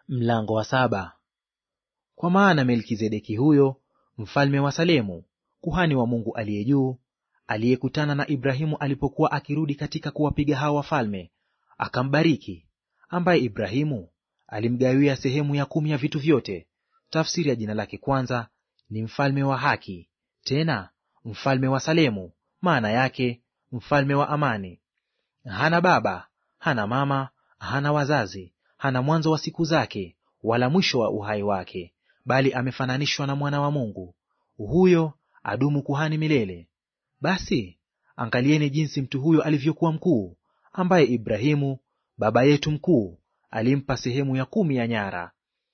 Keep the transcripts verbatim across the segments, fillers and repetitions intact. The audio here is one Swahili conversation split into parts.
Mlango wa saba. Kwa maana Melkizedeki huyo mfalme wa Salemu, kuhani wa Mungu aliye juu, aliyekutana na Ibrahimu alipokuwa akirudi katika kuwapiga hao wafalme, akambariki, ambaye Ibrahimu alimgawia sehemu ya kumi ya vitu vyote. Tafsiri ya jina lake kwanza ni mfalme wa haki, tena mfalme wa Salemu, maana yake mfalme wa amani. Hana baba, hana mama, hana wazazi, hana mwanzo wa siku zake, wala mwisho wa uhai wake, bali amefananishwa na mwana wa Mungu. Huyo adumu kuhani milele. Basi angalieni jinsi mtu huyo alivyokuwa mkuu, ambaye Ibrahimu baba yetu mkuu alimpa sehemu ya kumi ya nyara.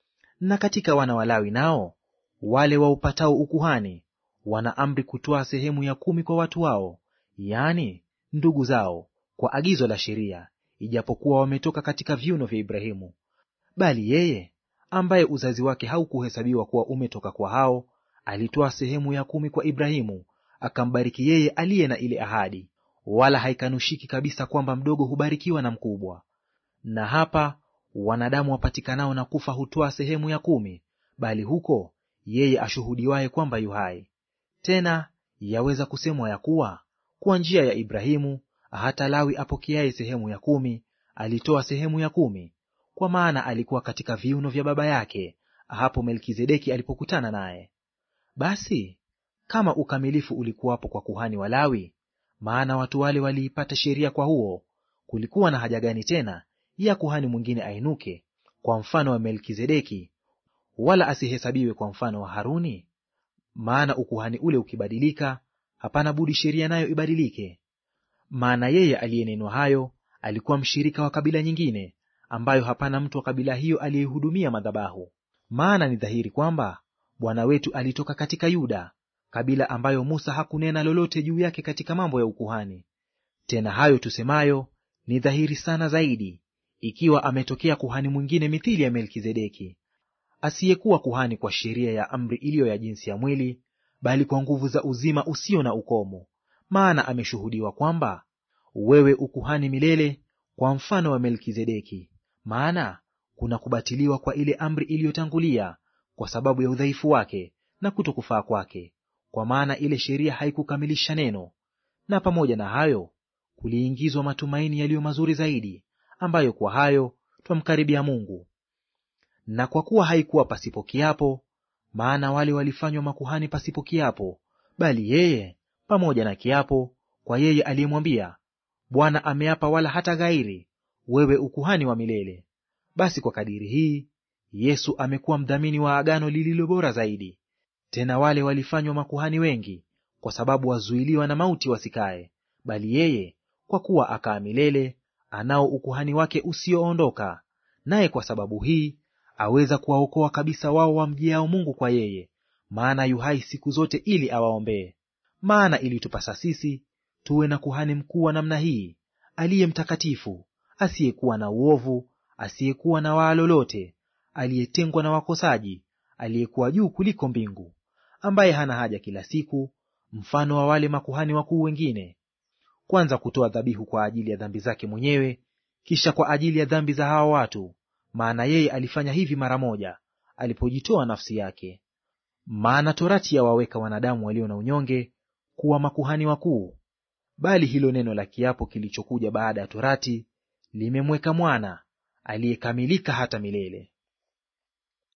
Na katika wana wa Lawi nao, wale waupatao ukuhani, wana amri kutoa sehemu ya kumi kwa watu wao, yaani ndugu zao, kwa agizo la sheria, ijapokuwa wametoka katika viuno vya Ibrahimu. Bali yeye ambaye uzazi wake haukuhesabiwa kuwa umetoka kwa hao, alitoa sehemu ya kumi kwa Ibrahimu, akambariki yeye aliye na ile ahadi, wala haikanushiki kabisa kwamba mdogo hubarikiwa na mkubwa. Na hapa wanadamu wapatikanao na kufa hutoa sehemu ya kumi, bali huko yeye ashuhudiwaye kwamba yu hai. Tena yaweza kusemwa ya kuwa kwa njia ya Ibrahimu hata Lawi apokeaye sehemu ya kumi alitoa sehemu ya kumi, kwa maana alikuwa katika viuno vya baba yake hapo Melkizedeki alipokutana naye. Basi kama ukamilifu ulikuwapo kwa kuhani wa Lawi, maana watu wale waliipata sheria kwa huo, kulikuwa na haja gani tena ya kuhani mwingine ainuke kwa mfano wa Melkizedeki, wala asihesabiwe kwa mfano wa Haruni? Maana ukuhani ule ukibadilika, hapana budi sheria nayo ibadilike. Maana yeye aliyenenwa hayo alikuwa mshirika wa kabila nyingine, ambayo hapana mtu wa kabila hiyo aliyehudumia madhabahu. Maana ni dhahiri kwamba Bwana wetu alitoka katika Yuda, kabila ambayo Musa hakunena lolote juu yake katika mambo ya ukuhani. Tena hayo tusemayo ni dhahiri sana zaidi, ikiwa ametokea kuhani mwingine mithili ya Melkizedeki, asiyekuwa kuhani kwa sheria ya amri iliyo ya jinsi ya mwili, bali kwa nguvu za uzima usio na ukomo. Maana ameshuhudiwa kwamba wewe ukuhani milele kwa mfano wa Melkizedeki. Maana kuna kubatiliwa kwa ile amri iliyotangulia kwa sababu ya udhaifu wake na kutokufaa kwake, kwa maana ile sheria haikukamilisha neno. Na pamoja na hayo kuliingizwa matumaini yaliyo mazuri zaidi, ambayo kwa hayo twamkaribia Mungu. Na kwa kuwa haikuwa pasipo kiapo, maana wale walifanywa makuhani pasipo kiapo, bali yeye pamoja na kiapo, kwa yeye aliyemwambia, Bwana ameapa wala hata ghairi, wewe ukuhani wa milele. Basi kwa kadiri hii Yesu amekuwa mdhamini wa agano lililo bora zaidi. Tena wale walifanywa makuhani wengi, kwa sababu wazuiliwa na mauti wasikae, bali yeye kwa kuwa akaa milele, anao ukuhani wake usioondoka. Naye kwa sababu hii aweza kuwaokoa kabisa wao wamjiao Mungu kwa yeye, maana yu hai siku zote ili awaombee. Maana ilitupasa sisi tuwe na kuhani mkuu wa namna hii, aliye mtakatifu, asiyekuwa na uovu, asiyekuwa na waa lolote, aliyetengwa na wakosaji, aliyekuwa juu kuliko mbingu, ambaye hana haja kila siku, mfano wa wale makuhani wakuu wengine, kwanza kutoa dhabihu kwa ajili ya dhambi zake mwenyewe, kisha kwa ajili ya dhambi za hawa watu, maana yeye alifanya hivi mara moja alipojitoa nafsi yake. Maana torati yawaweka wanadamu walio na unyonge kuwa makuhani wakuu, bali hilo neno la kiapo kilichokuja baada ya torati limemweka mwana aliyekamilika hata milele.